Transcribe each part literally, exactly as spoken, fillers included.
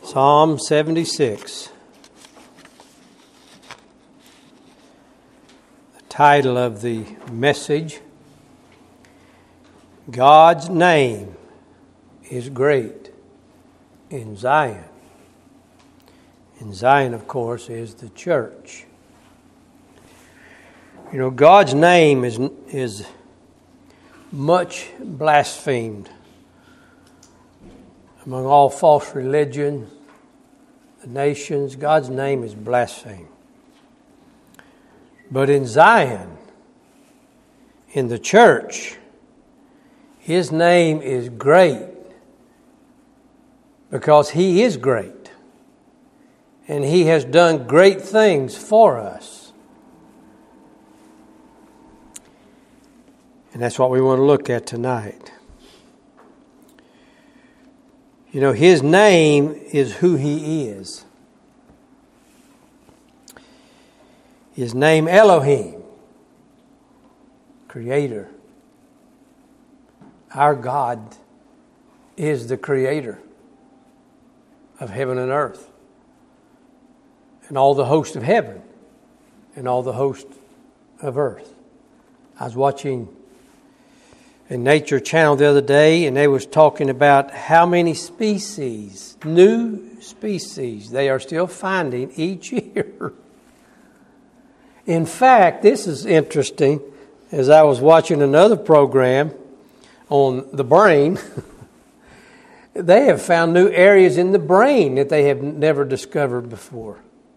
Psalm seventy-six. The title of the message, God's name is great in Zion. And Zion, of course, is the church. You know, God's name is is much blasphemed among all false religion, the nations. God's name is blasphemed. But in Zion, in the church, His name is great because He is great. And He has done great things for us. And that's what we want to look at tonight. You know, His name is who He is. His name, Elohim, Creator. Our God is the Creator of heaven and earth, and all the host of heaven, and all the host of earth. I was watching a Nature Channel the other day, and they was talking about how many species, new species, they are still finding each year. In fact, this is interesting. As I was watching another program on the brain, they have found new areas in the brain that they have never discovered before.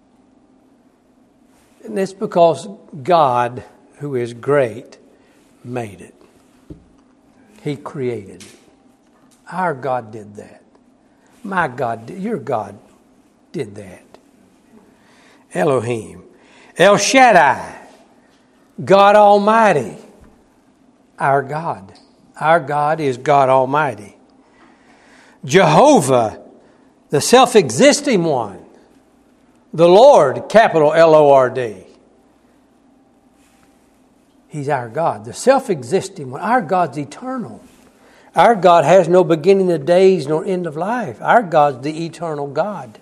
And it's because God, who is great, made it. He created it. Our God did that. My God, your God did that. Elohim. El Shaddai. God Almighty. Our God. Our God is God Almighty. Jehovah, the self-existing one. The Lord, capital L O R D. He's our God, the self-existing one. Our God's eternal. Our God has no beginning of days nor end of life. Our God's the eternal God.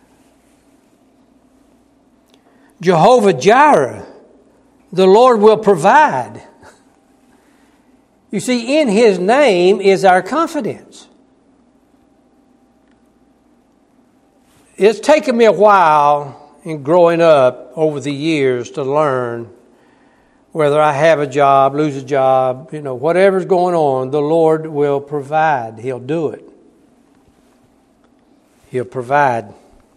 Jehovah Jireh, the Lord will provide. You see, in His name is our confidence. It's taken me a while in growing up over the years to learn whether I have a job, lose a job, you know, whatever's going on, the Lord will provide. He'll do it. He'll provide.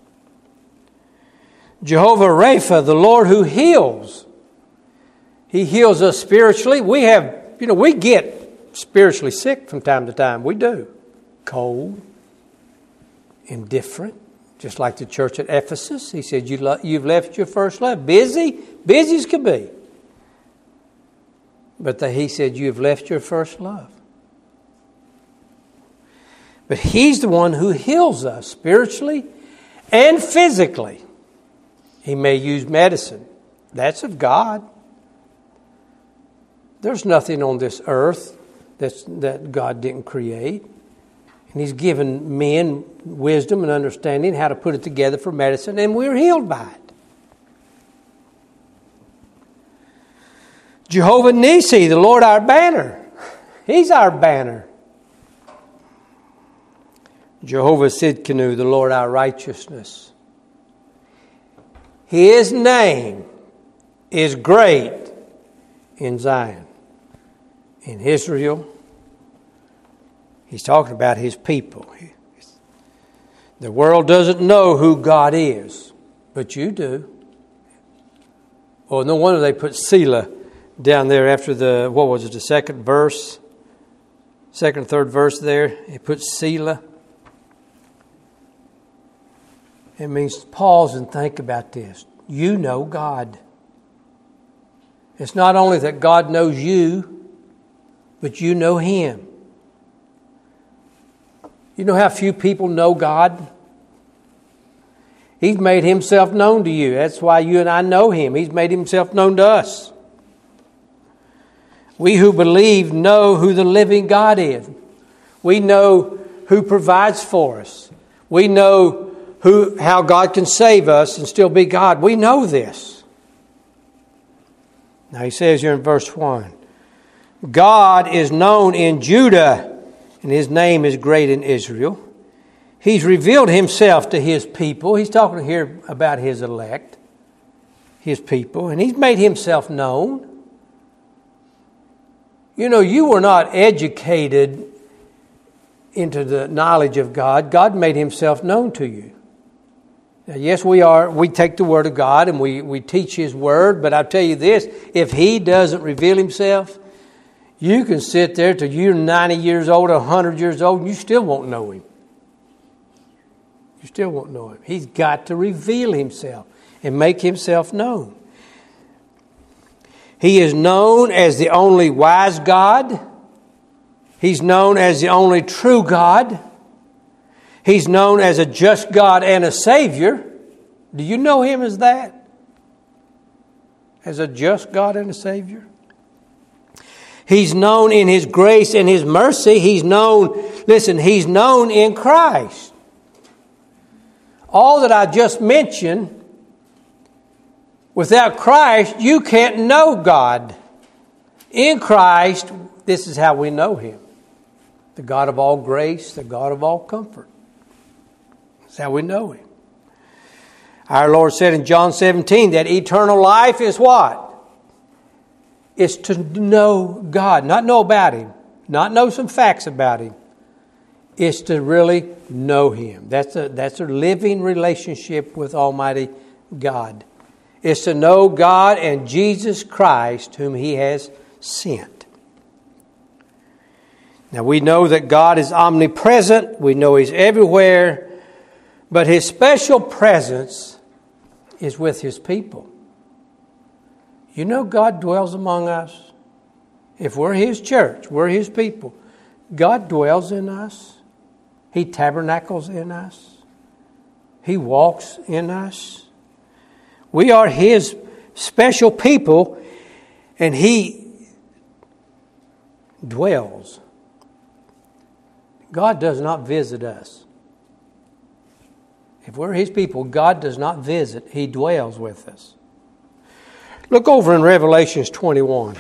Jehovah Rapha, the Lord who heals. He heals us spiritually. We have, you know, we get spiritually sick from time to time. We do. Cold, indifferent, just like the church at Ephesus. He said, you lo- you've left your first love. Busy, busy as could be. But the, he said, you have left your first love. But He's the one who heals us spiritually and physically. He may use medicine. That's of God. There's nothing on this earth that's, that God didn't create. And He's given men wisdom and understanding how to put it together for medicine, and we're healed by it. Jehovah Nissi, the Lord our banner. He's our banner. Jehovah Sidkenu, the Lord our righteousness. His name is great in Zion. In Israel, He's talking about His people. The world doesn't know who God is, but you do. Oh, no wonder they put Selah down there after the, what was it, the second verse? Second, third verse there. He puts Selah. It means pause and think about this. You know God. It's not only that God knows you, but you know Him. You know how few people know God? He's made Himself known to you. That's why you and I know Him. He's made Himself known to us. We who believe know who the living God is. We know who provides for us. We know who, how God can save us and still be God. We know this. Now he says here in verse one, God is known in Judah, and his name is great in Israel. He's revealed himself to his people. He's talking here about his elect, his people, and he's made himself known. You know, you were not educated into the knowledge of God. God made himself known to you. Now, yes, we are. We take the Word of God and we, we teach His Word. But I'll tell you this, if He doesn't reveal Himself, you can sit there till you're ninety years old or one hundred years old and you still won't know Him. You still won't know Him. He's got to reveal Himself and make Himself known. He is known as the only wise God. He's known as the only true God. He's known as a just God and a Savior. Do you know Him as that? As a just God and a Savior? He's known in His grace and His mercy. He's known, listen, He's known in Christ. All that I just mentioned, without Christ, you can't know God. In Christ, this is how we know Him. The God of all grace, the God of all comfort. That's how we know Him. Our Lord said in John seventeen that eternal life is what? It's to know God. Not know about Him. Not know some facts about Him. It's to really know Him. That's a, that's a living relationship with Almighty God. It's to know God and Jesus Christ whom He has sent. Now we know that God is omnipresent. We know He's everywhere. But His special presence is with His people. You know God dwells among us. If we're His church, we're His people. God dwells in us. He tabernacles in us. He walks in us. We are His special people, and He dwells. God does not visit us. If we're His people, God does not visit. He dwells with us. Look over in Revelation twenty-one.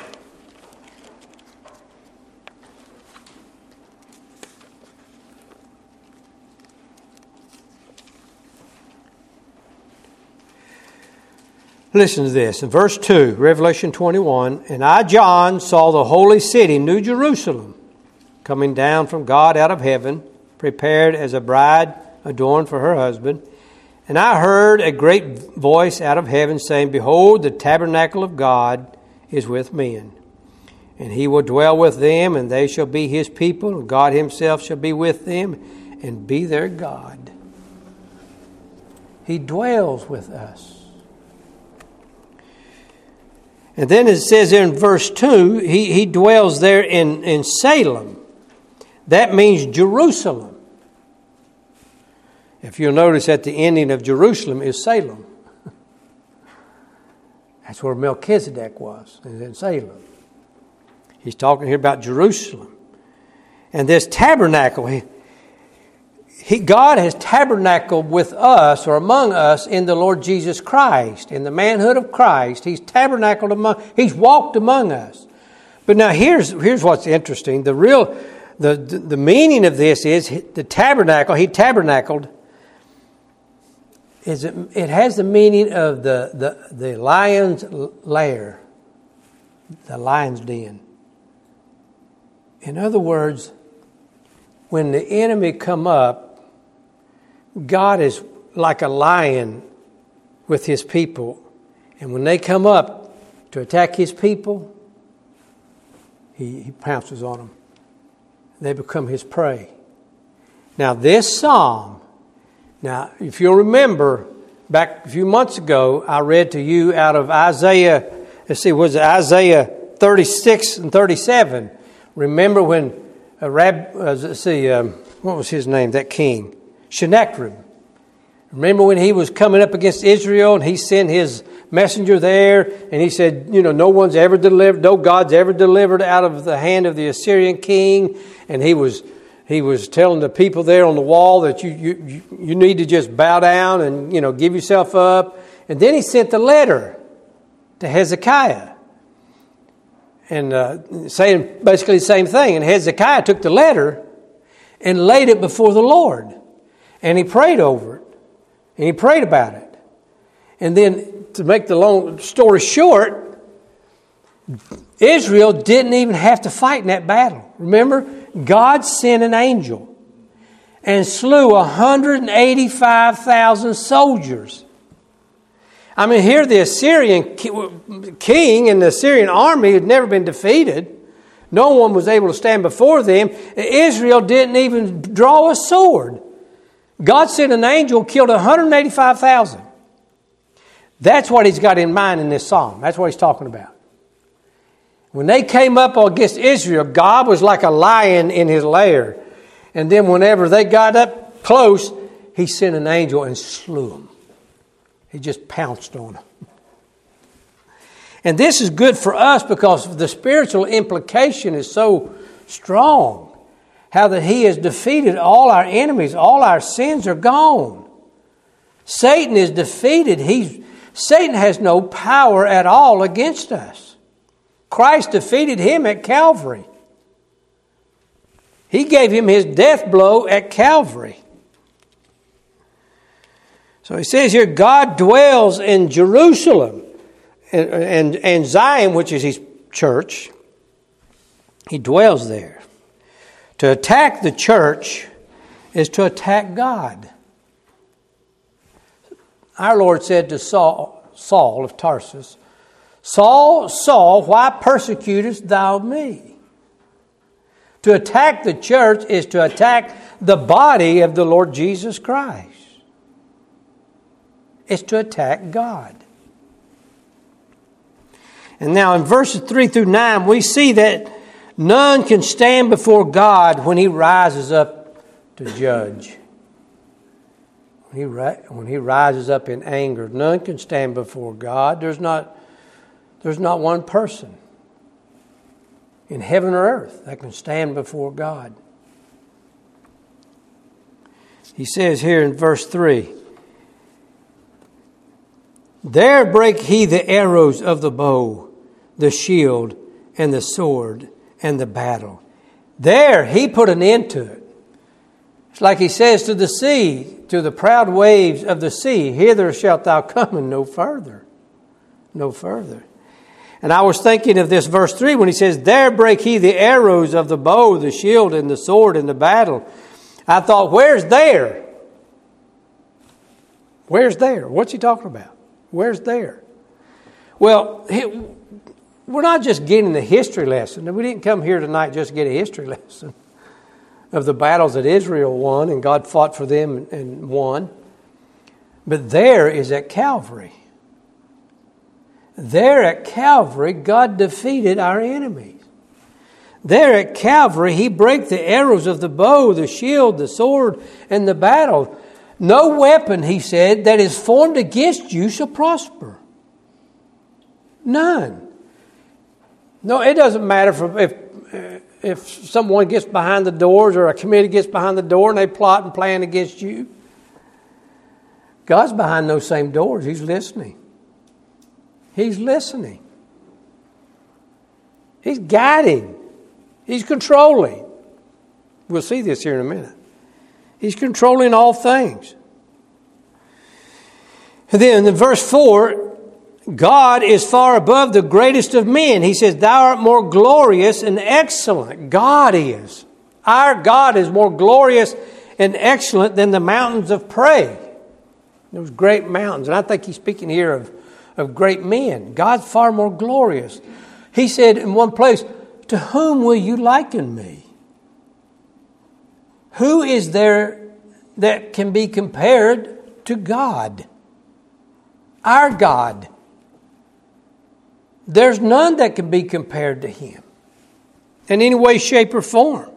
Listen to this. In verse two, Revelation twenty-one, and I, John, saw the holy city, New Jerusalem, coming down from God out of heaven, prepared as a bride adorned for her husband. And I heard a great voice out of heaven saying, behold, the tabernacle of God is with men. And He will dwell with them, and they shall be His people, and God Himself shall be with them, and be their God. He dwells with us. And then it says there in verse two, He, he dwells there in, in Salem. That means Jerusalem. If you'll notice at the ending of Jerusalem is Salem. That's where Melchizedek was, is in Salem. He's talking here about Jerusalem. And this tabernacle, he, he, God has tabernacled with us or among us in the Lord Jesus Christ. In the manhood of Christ, He's tabernacled among, He's walked among us. But now here's, here's what's interesting. The real, the, the, the meaning of this is the tabernacle, He tabernacled, Is it, it has the meaning of the, the, the lion's lair, the lion's den. In other words, when the enemy come up, God is like a lion with His people. And when they come up to attack His people, He, he pounces on them. They become His prey. Now this psalm, Now, if you'll remember, back a few months ago, I read to you out of Isaiah, let's see, was it Isaiah thirty-six and thirty-seven? Remember when, uh, Rab, uh, let's see, um, what was his name, that king? Sennacherib. Remember when he was coming up against Israel and he sent his messenger there and he said, you know, no one's ever delivered, no God's ever delivered out of the hand of the Assyrian king. And he was he was telling the people there on the wall that you, you, you need to just bow down and, you know, give yourself up. And then he sent the letter to Hezekiah. And uh, saying basically the same thing. And Hezekiah took the letter and laid it before the Lord. And he prayed over it. And he prayed about it. And then, to make the long story short, Israel didn't even have to fight in that battle. Remember, God sent an angel and slew one hundred eighty-five thousand soldiers. I mean, here the Assyrian king and the Assyrian army had never been defeated. No one was able to stand before them. Israel didn't even draw a sword. God sent an angel, killed one hundred eighty-five thousand. That's what he's got in mind in this psalm. That's what he's talking about. When they came up against Israel, God was like a lion in his lair. And then whenever they got up close, he sent an angel and slew them. He just pounced on them. And this is good for us because the spiritual implication is so strong. How that he has defeated all our enemies. All our sins are gone. Satan is defeated. He's, Satan has no power at all against us. Christ defeated him at Calvary. He gave him his death blow at Calvary. So he says here, God dwells in Jerusalem and, and, and Zion, which is his church. He dwells there. To attack the church is to attack God. Our Lord said to Saul, Saul of Tarsus, Saul, Saul, why persecutest thou me? To attack the church is to attack the body of the Lord Jesus Christ. It's to attack God. And now in verses three through nine, we see that none can stand before God when he rises up to judge. When he, when he rises up in anger, none can stand before God. There's not, there's not one person in heaven or earth that can stand before God. He says here in verse three, there brake he the arrows of the bow, the shield, and the sword, and the battle. There he put an end to it. It's like he says to the sea, to the proud waves of the sea, hither shalt thou come and no further. No further. And I was thinking of this verse three when he says, there brake he the arrows of the bow, the shield, and the sword, and the battle. I thought, where's there? Where's there? What's he talking about? Where's there? Well, we're not just getting a history lesson. We didn't come here tonight just to get a history lesson of the battles that Israel won and God fought for them and won. But there is at Calvary. There at Calvary, God defeated our enemies. There at Calvary, he brake the arrows of the bow, the shield, the sword, and the battle. No weapon, he said, that is formed against you shall prosper. None. No, it doesn't matter if, if, if someone gets behind the doors or a committee gets behind the door and they plot and plan against you. God's behind those same doors. He's listening. He's listening. He's guiding. He's controlling. We'll see this here in a minute. He's controlling all things. And then in verse four, God is far above the greatest of men. He says, thou art more glorious and excellent. God is. Our God is more glorious and excellent than the mountains of prey. Those great mountains. And I think he's speaking here of, of great men. God's far more glorious. He said in one place, to whom will you liken me? Who is there that can be compared to God? Our God. There's none that can be compared to him in any way, shape, or form.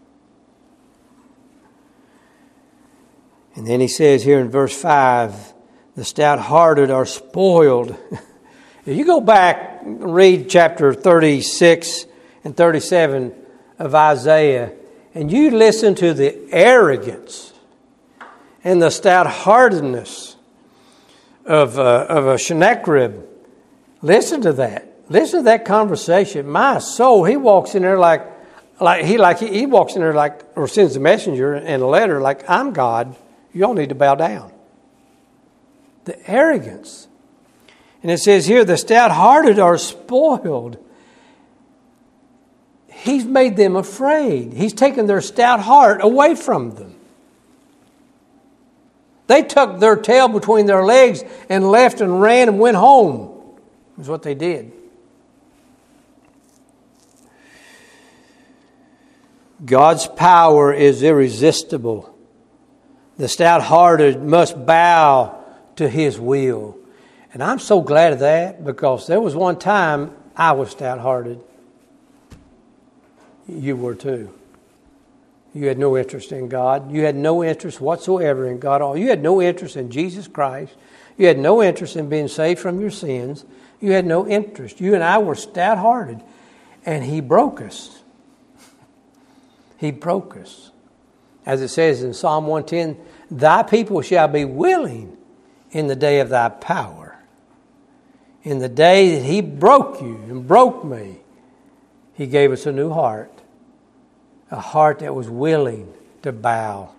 And then he says here in verse five, the stout-hearted are spoiled. If you go back and read chapter thirty-six and thirty-seven of Isaiah, and you listen to the arrogance and the stout-heartedness of, uh, of a Sennacherib, listen to that. Listen to that conversation. My soul, he walks in there like, like he like he, he walks in there like, or sends a messenger and a letter like, I'm God. You all need to bow down. The arrogance. And it says here, the stout-hearted are spoiled. He's made them afraid. He's taken their stout heart away from them. They tucked their tail between their legs and left and ran and went home. That's what they did. God's power is irresistible. The stout-hearted must bow to His will. And I'm so glad of that, because there was one time I was stout-hearted. You were too. You had no interest in God. You had no interest whatsoever in God. You had no interest in Jesus Christ. You had no interest in being saved from your sins. You had no interest. You and I were stout-hearted. And He broke us. He broke us. As it says in Psalm one ten, Thy people shall be willing in the day of Thy power. In the day that He broke you and broke me, He gave us a new heart. A heart that was willing to bow.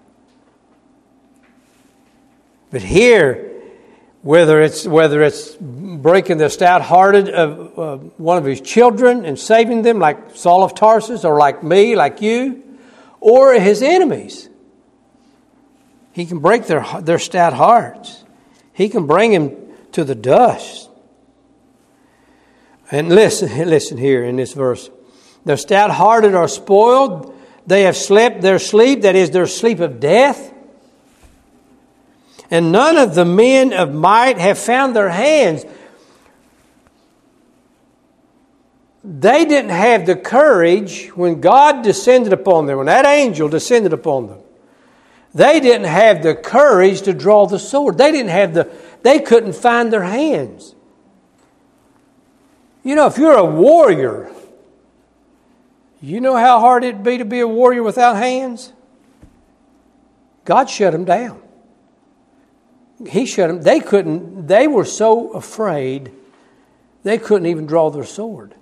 But here, whether it's whether it's breaking the stout-hearted of uh, one of His children and saving them, like Saul of Tarsus, or like me, like you, or His enemies, He can break their their stout hearts. He can bring them to the dust. And listen, listen here in this verse. The stout-hearted are spoiled. They have slept their sleep, that is, their sleep of death. And none of the men of might have found their hands. They didn't have the courage when God descended upon them, when that angel descended upon them. They didn't have the courage to draw the sword. They didn't have the, they couldn't find their hands. You know, if you're a warrior, you know how hard it'd be to be a warrior without hands? God shut them down. He shut them. They couldn't, they were so afraid, they couldn't even draw their sword.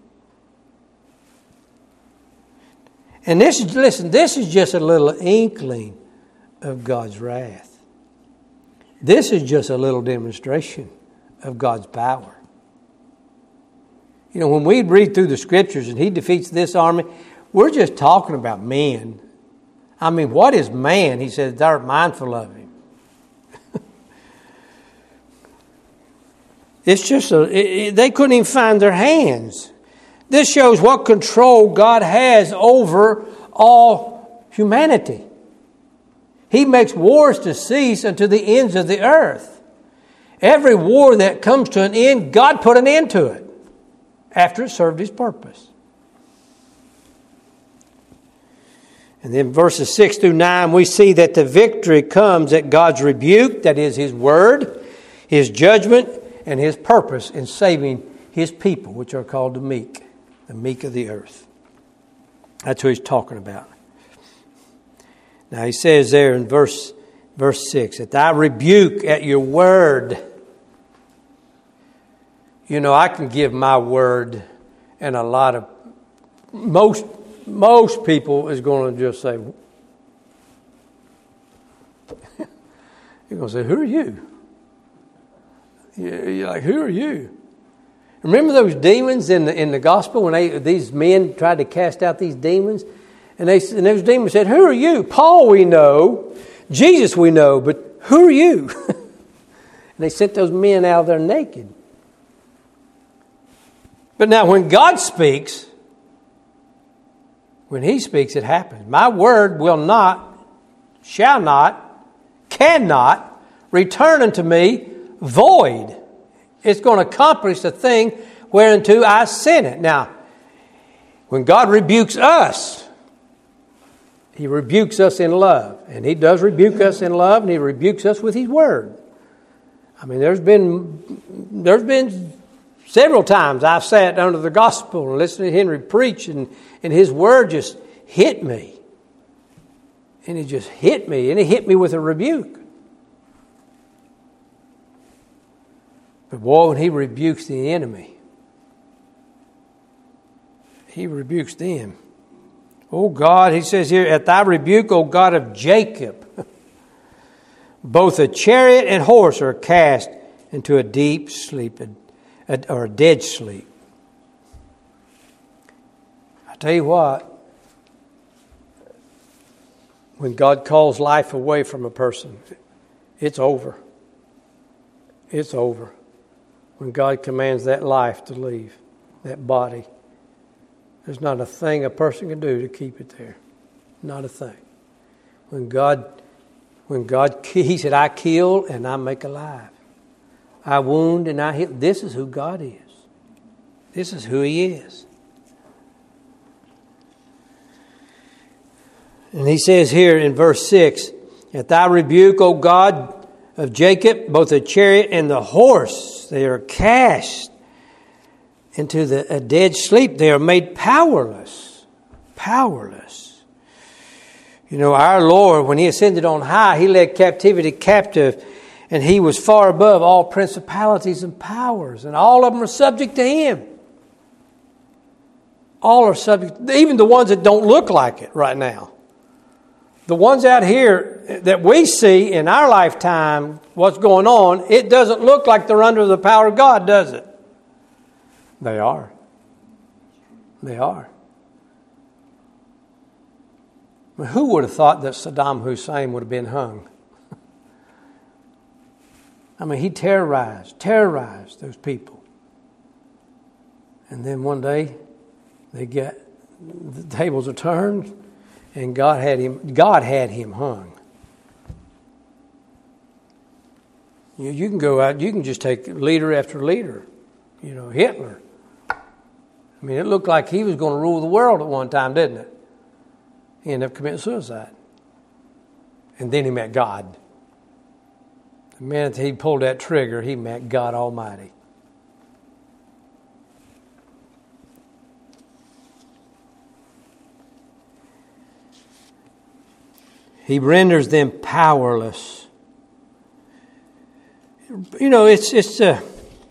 And this is, listen, this is just a little inkling of God's wrath. This is just a little demonstration of God's power. You know, when we read through the Scriptures and He defeats this army, we're just talking about men. I mean, what is man? He says, thou art mindful of him. It's just, a, it, it, they couldn't even find their hands. This shows what control God has over all humanity. He makes wars to cease unto the ends of the earth. Every war that comes to an end, God put an end to it after it served His purpose. And then verses six through nine, we see that the victory comes at God's rebuke, that is His word, His judgment, and His purpose in saving His people, which are called the meek, the meek of the earth. That's who He's talking about. Now He says there in verse, verse six, that I rebuke at your word. You know, I can give my word, and a lot of, most Most people is going to just say, you're going to say, who are you? You're like, who are you? Remember those demons in the in the gospel when they these men tried to cast out these demons? And, they, and those demons said, who are you? Paul we know, Jesus we know, but who are you? And they sent those men out there naked. But now when God speaks, when He speaks, it happens. My word will not, shall not, cannot return unto me void. It's going to accomplish the thing whereunto I sent it. Now, when God rebukes us, He rebukes us in love. And He does rebuke us in love, and He rebukes us with His word. I mean, there's been, there's been several times I've sat under the gospel and listened to Henry preach, and, and his word just hit me. And he just hit me, and he hit me with a rebuke. But boy, when he rebukes the enemy, he rebukes them. Oh God, he says here, at thy rebuke, O God of Jacob, both a chariot and horse are cast into a deep sleep, or a dead sleep. I tell you what, when God calls life away from a person, it's over. It's over. When God commands that life to leave, that body, there's not a thing a person can do to keep it there. Not a thing. When God, when God, He said, I kill and I make alive. I wound and I heal. This is who God is. This is who He is. And He says here in verse six, at thy rebuke, O God of Jacob, both the chariot and the horse, they are cast into the, a dead sleep. They are made powerless. Powerless. You know, our Lord, when He ascended on high, He led captivity captive, and He was far above all principalities and powers, and all of them are subject to Him. All are subject, even the ones that don't look like it right now. The ones out here that we see in our lifetime, what's going on, it doesn't look like they're under the power of God, does it? They are. They are. I mean, who would have thought that Saddam Hussein would have been hung? I mean, he terrorized, terrorized those people. And then one day, they get, the tables are turned, and God had him, God had him hung. You, you can go out, you can just take leader after leader. You know, Hitler. I mean, it looked like he was going to rule the world at one time, didn't it? He ended up committing suicide. And then he met God. The minute he pulled that trigger, he met God Almighty. He renders them powerless. You know, it's, it's, uh,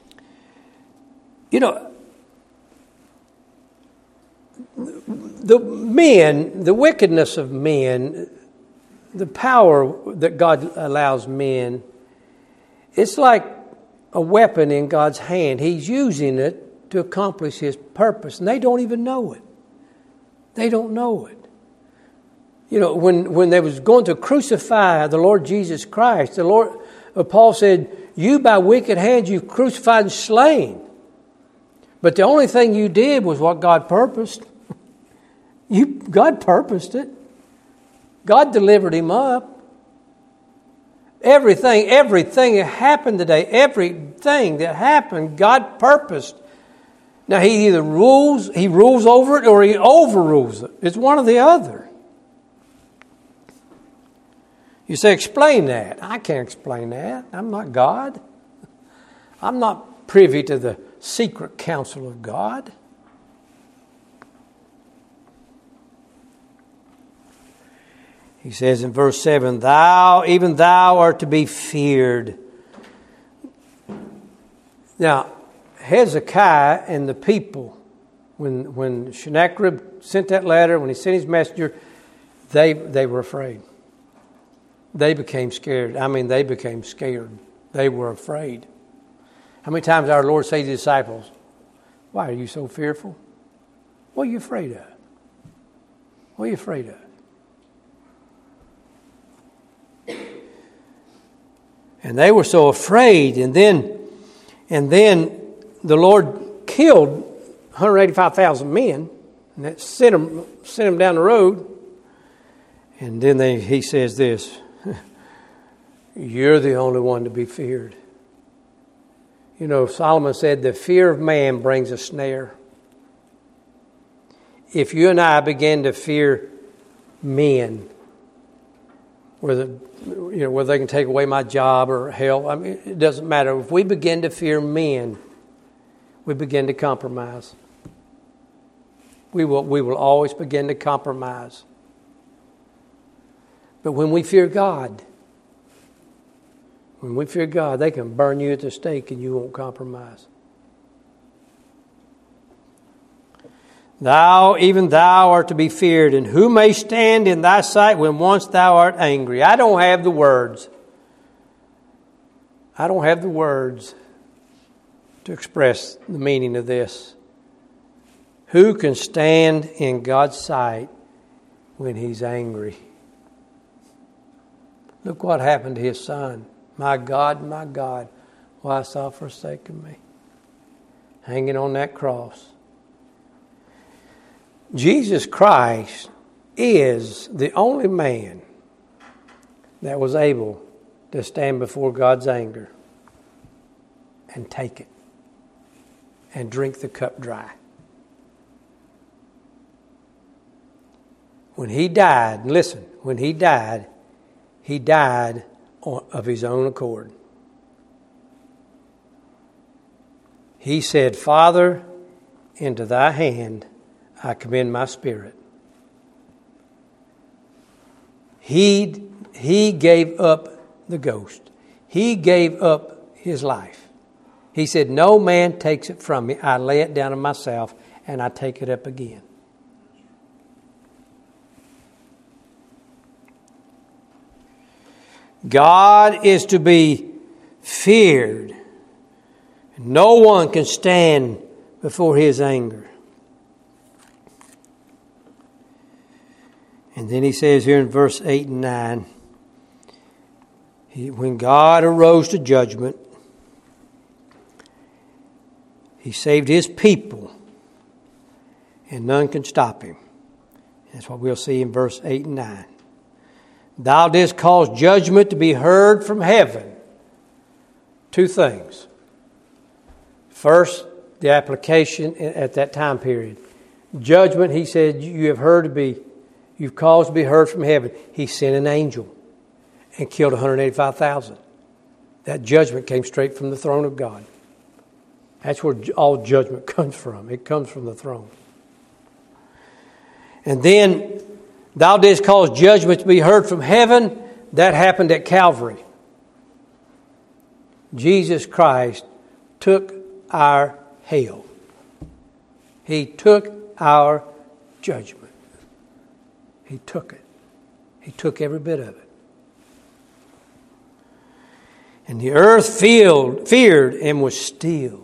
you know, the men, the wickedness of men, the power that God allows men, it's like a weapon in God's hand. He's using it to accomplish His purpose, and they don't even know it. They don't know it. You know, when, when they was going to crucify the Lord Jesus Christ, the Lord, uh, Paul said, you by wicked hands you've crucified and slain. But the only thing you did was what God purposed. You, God purposed it. God delivered Him up. Everything, everything that happened today, everything that happened, God purposed. Now He either rules, He rules over it or He overrules it. It's one or the other. You say, explain that. I can't explain that. I'm not God. I'm not privy to the secret counsel of God. He says in verse seven, Thou, even thou art to be feared. Now, Hezekiah and the people, when, when Sennacherib sent that letter, when he sent his messenger, they, they were afraid. They became scared. I mean, they became scared. They were afraid. How many times our Lord said to the disciples, why are you so fearful? What are you afraid of? What are you afraid of? And they were so afraid. And then, and then the Lord killed one hundred eighty-five thousand men. And that sent them, sent them down the road. And then they, he says this, you're the only one to be feared. You know, Solomon said, the fear of man brings a snare. If you and I begin to fear men, whether, you know, whether they can take away my job or hell, I mean, it doesn't matter. If we begin to fear men, we begin to compromise. We will, we will always begin to compromise. But when we fear God, when we fear God, they can burn you at the stake and you won't compromise. Thou, even thou, art to be feared, and who may stand in thy sight when once thou art angry? I don't have the words. I don't have the words to express the meaning of this. Who can stand in God's sight when He's angry? Look what happened to His Son. My God, my God, why hast thou forsaken me? Hanging on that cross. Jesus Christ is the only man that was able to stand before God's anger and take it and drink the cup dry. When He died, listen, when He died, He died of His own accord. He said, Father, into thy hand I commend my spirit. He, he gave up the ghost. He gave up His life. He said, no man takes it from me. I lay it down of myself and I take it up again. God is to be feared. No one can stand before His anger. And then He says here in verse eight and nine, he, when God arose to judgment, He saved His people, and none can stop Him. That's what we'll see in verse eight and nine. Thou didst cause judgment to be heard from heaven. Two things. First, the application at that time period. Judgment, He said, you have heard to be, you've caused to be heard from heaven. He sent an angel and killed one hundred eighty-five thousand. That judgment came straight from the throne of God. That's where all judgment comes from. It comes from the throne. And then, thou didst cause judgment to be heard from heaven. That happened at Calvary. Jesus Christ took our hell. He took our judgment. He took it. He took every bit of it. And the earth feared, feared and was still.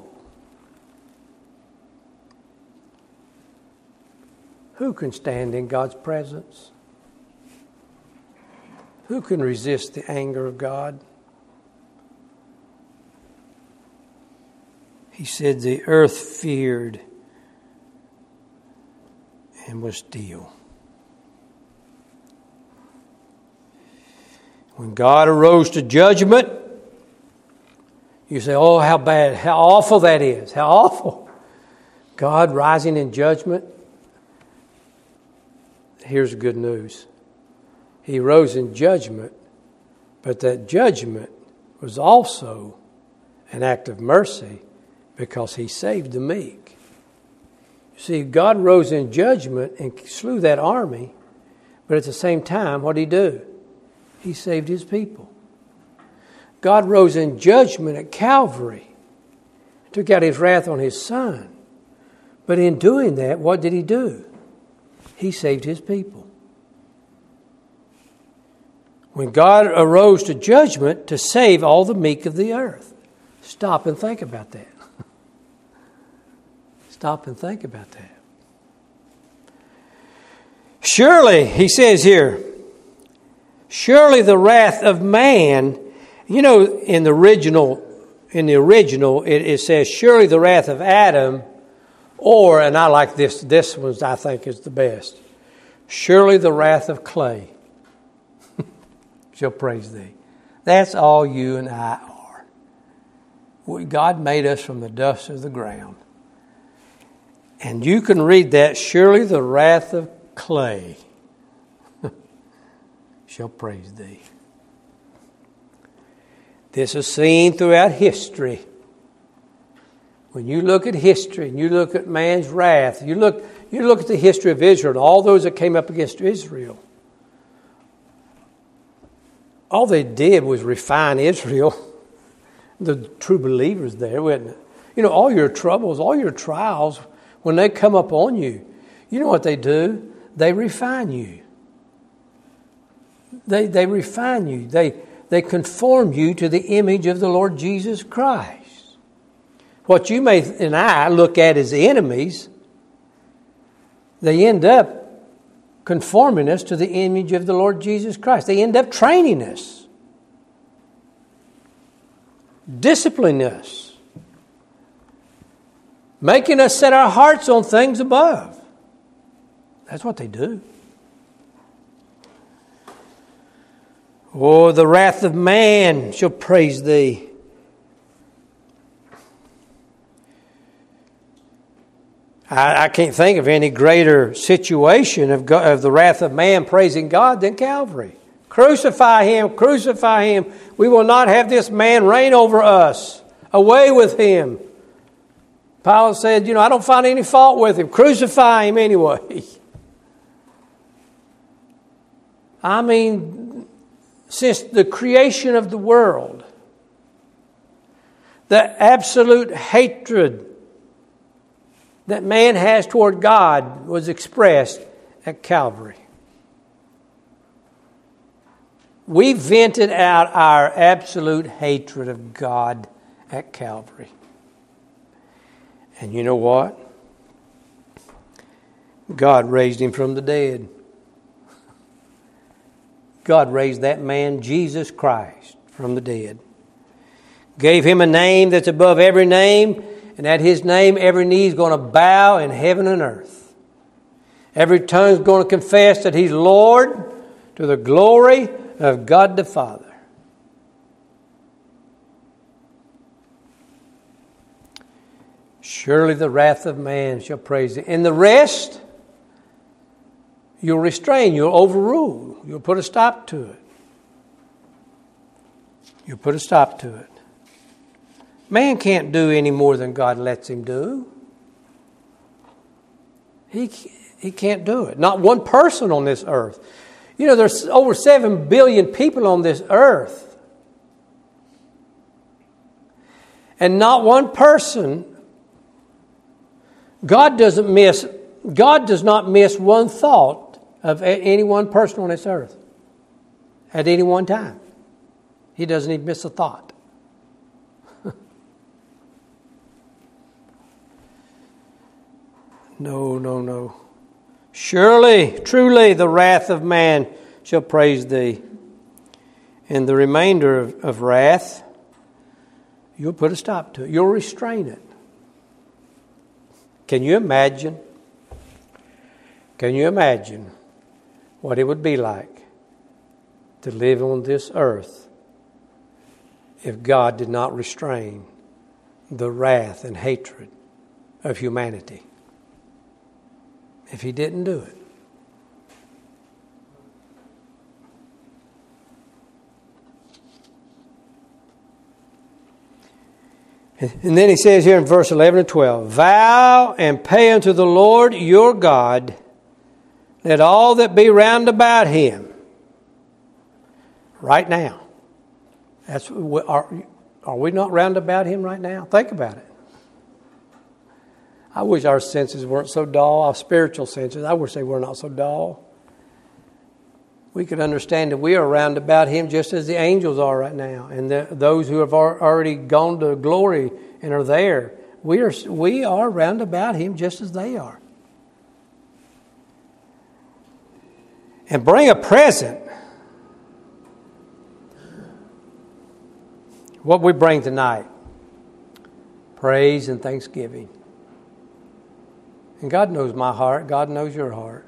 Who can stand in God's presence? Who can resist the anger of God? He said the earth feared and was still. When God arose to judgment, you say, oh, how bad, how awful that is. How awful. God rising in judgment. Here's the good news. He rose in judgment, but that judgment was also an act of mercy because He saved the meek. You see, God rose in judgment and slew that army, but at the same time, what did He do? He saved His people. God rose in judgment at Calvary, took out His wrath on His Son. But in doing that, what did He do? He saved His people. When God arose to judgment to save all the meek of the earth. Stop and think about that. Stop and think about that. Surely, He says here, surely the wrath of man, you know, in the original, in the original, it, it says, surely the wrath of Adam, or, and I like this, this one I think is the best, surely the wrath of clay shall praise Thee. That's all you and I are. God made us from the dust of the ground. And you can read that, surely the wrath of clay shall praise Thee. This is seen throughout history. When you look at history and you look at man's wrath, you look, you look at the history of Israel and all those that came up against Israel. all they did was refine Israel, the true believers there, wasn't it? You know, all your troubles, all your trials, when they come up on you, you know what they do? They refine you. They they refine you. They they conform you to the image of the Lord Jesus Christ. What you may and I look at as enemies, they end up conforming us to the image of the Lord Jesus Christ. They end up training us, disciplining us, making us set our hearts on things above. That's what they do. Oh, the wrath of man shall praise thee. I, I can't think of any greater situation of, God, of the wrath of man praising God than Calvary. Crucify him, crucify him. We will not have this man reign over us. Away with him. Pilate said, you know, I don't find any fault with him. Crucify him anyway. I mean, since the creation of the world, the absolute hatred that man has toward God was expressed at Calvary. We vented out our absolute hatred of God at Calvary. And you know what? God raised him from the dead. God raised that man, Jesus Christ, from the dead. Gave him a name that's above every name, and at his name every knee is going to bow in heaven and earth. Every tongue is going to confess that he's Lord to the glory of God the Father. Surely the wrath of man shall praise thee. And the rest, you'll restrain, you'll overrule, you'll put a stop to it. You'll put a stop to it. Man can't do any more than God lets him do. He, he can't do it. Not one person on this earth. You know, there's over seven billion people on this earth. And not one person, God doesn't miss, God does not miss one thought of any one person on this earth at any one time. He doesn't even miss a thought. No, no, no. Surely, truly, the wrath of man shall praise thee. And the remainder of, of wrath, you'll put a stop to it. You'll restrain it. Can you imagine? Can you imagine what it would be like to live on this earth if God did not restrain the wrath and hatred of humanity? If he didn't do it. And then he says here in verse eleven and twelve, vow and pay unto the Lord your God, let all that be round about him. Right now. That's are, are we not round about him right now? Think about it. I wish our senses weren't so dull, our spiritual senses. I wish they were not so dull. We could understand that we are round about him just as the angels are right now. And the, those who have already gone to glory and are there, we are, we are round about him just as they are. And bring a present. What we bring tonight? Praise and thanksgiving. And God knows my heart. God knows your heart.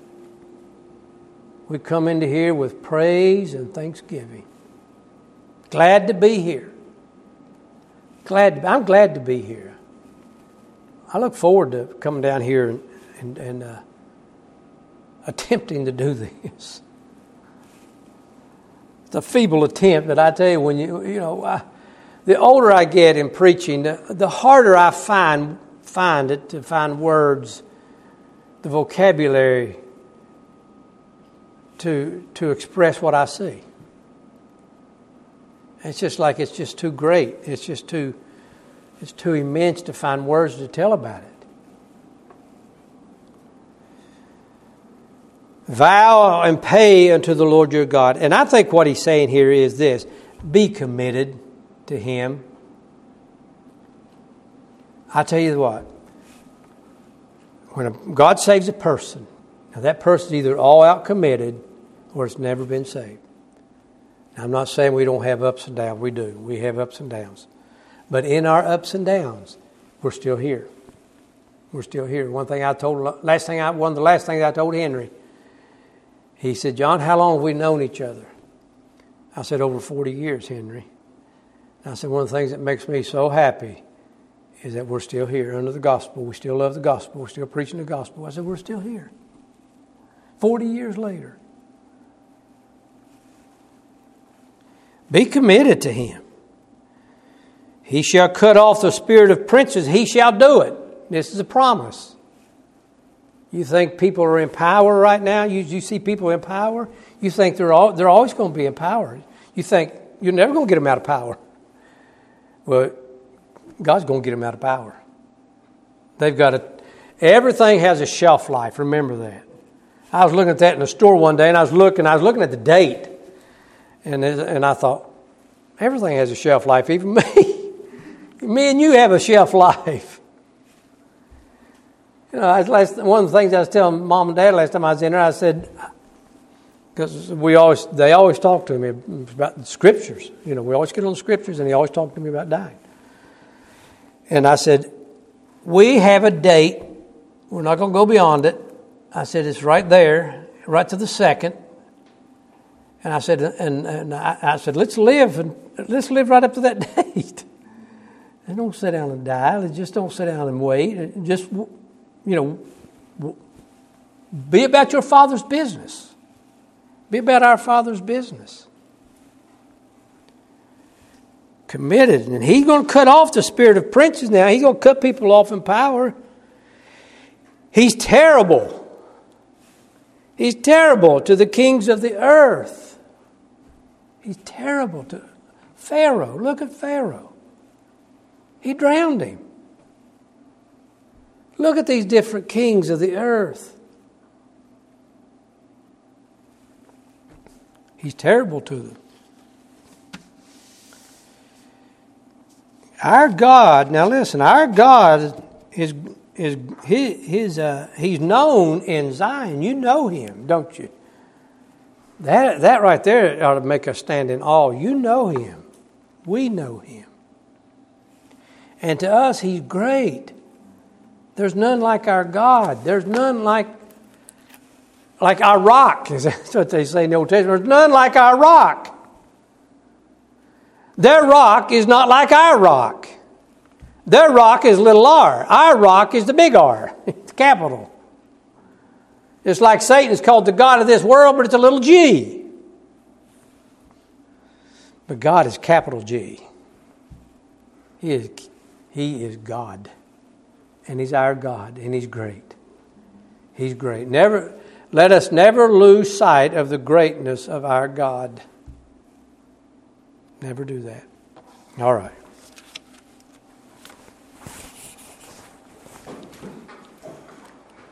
We come into here with praise and thanksgiving. Glad to be here. Glad. To be, I'm glad to be here. I look forward to coming down here and, and, and uh, attempting to do this. It's a feeble attempt, but I tell you, when you you know, I, the older I get in preaching, the, the harder I find. find it, to find words, the vocabulary to to express what I see. It's just like it's just too great. It's just too, it's too immense to find words to tell about it. Vow and pay unto the Lord your God. And I think what he's saying here is this. Be committed to Him. I tell you what. When a, God saves a person, now that person's either all out committed or it's never been saved. Now, I'm not saying we don't have ups and downs. We do. We have ups and downs. But in our ups and downs, we're still here. We're still here. One thing I told, last thing I, one of the last things I told Henry, he said, John, how long have we known each other? I said, over forty years, Henry. And I said, one of the things that makes me so happy is that we're still here under the gospel. We still love the gospel. We're still preaching the gospel. I said, we're still here. forty years later. Be committed to Him. He shall cut off the spirit of princes. He shall do it. This is a promise. You think people are in power right now? You, you see people in power? You think they're all, they're always going to be in power. You think you're never going to get them out of power. Well, God's going to get them out of power. They've got a, everything has a shelf life. Remember that. I was looking at that in the store one day, and I was looking, I was looking at the date, and and I thought, everything has a shelf life, even me. Me and you have a shelf life. You know, I was last, one of the things I was telling Mom and Dad last time I was in there, I said, because we always, they always talk to me about the Scriptures. You know, we always get on the Scriptures, and they always talk to me about dying. And I said, we have a date. We're not going to go beyond it. I said, it's right there, right to the second. And I said, and, and I, I said, let's live, and let's live right up to that date. And don't sit down and die. Just don't sit down and wait. Just, you know, be about your Father's business. Be about our Father's business. Committed. And He's going to cut off the spirit of princes now. He's going to cut people off in power. He's terrible. He's terrible to the kings of the earth. He's terrible to Pharaoh. Look at Pharaoh. He drowned him. Look at these different kings of the earth. He's terrible to them. Our God, now listen, our God is is his, his uh, He's known in Zion. You know Him, don't you? That that right there ought to make us stand in awe. You know Him. We know Him. And to us, He's great. There's none like our God. There's none like like our rock. That's what they say in the Old Testament. There's none like our rock. Their rock is not like our rock. Their rock is little r. Our rock is the big R. It's capital. It's like Satan is called the God of this world, but it's a little g. But God is capital G. He is, he is God. And He's our God. And He's great. He's great. Never, let us never lose sight of the greatness of our God. Never do that. All right.